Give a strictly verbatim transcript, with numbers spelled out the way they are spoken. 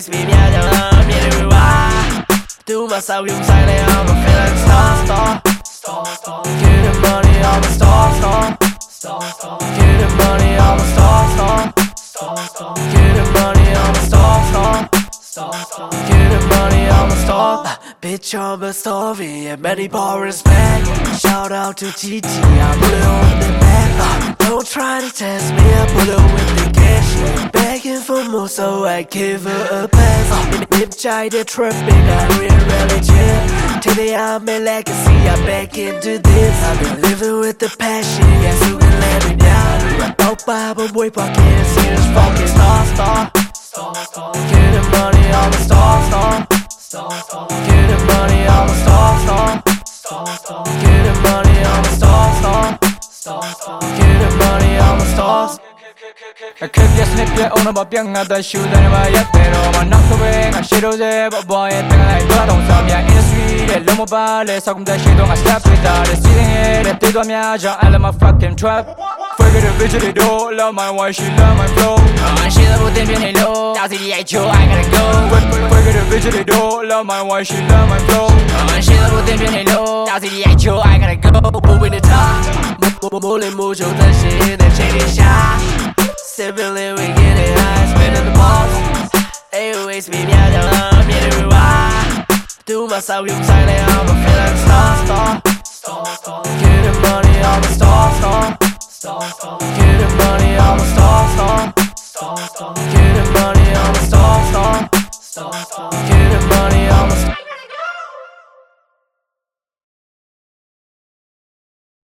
Always be me I love me to why Do myself you silent I'm a feeling star star Star star Get the money I'm a star star Star star Get the money I'm a star star Star star Get the money I'm a star star Star star Get the money I'm a star Bitch I'm a story and many more respect Shout out to G T I put it on the map uh, Don't try to test me I put it with the cash Begging for more so I give her a pass uh, Nip try to trip me not real religion Today I'm a legacy I'm back into this I've been living with the passion Guess who can let me down Don't buy but wait for kids See this fucking star star Star star Get the money I'm a star star Star star Get the money I'm a star star Star star Get the money I'm a star star Star star Get the money I'm a star I keep just snip it on about young at the shoe than my yet pero I'm not the way I shit over there but boy I think I got on some yeah in the street let me buy let's talk that shit on I step with that it's sitting here that they do me I just I my fucking trap Forget the bitch they do love my wife she love my flow Oh shit I put them in low Now see the H O I gotta go Forget the bitch they do love my wife she love my flow Oh shit I put them in low Now see the H O I gotta go Moving the top Moving mojo that shit that shit is shot Sipping we get it high, spinning the balls Always be me I love me to why Do myself you silent I'm a feeling star star Star star Get the money I'm a star star Star star Get the money I'm a star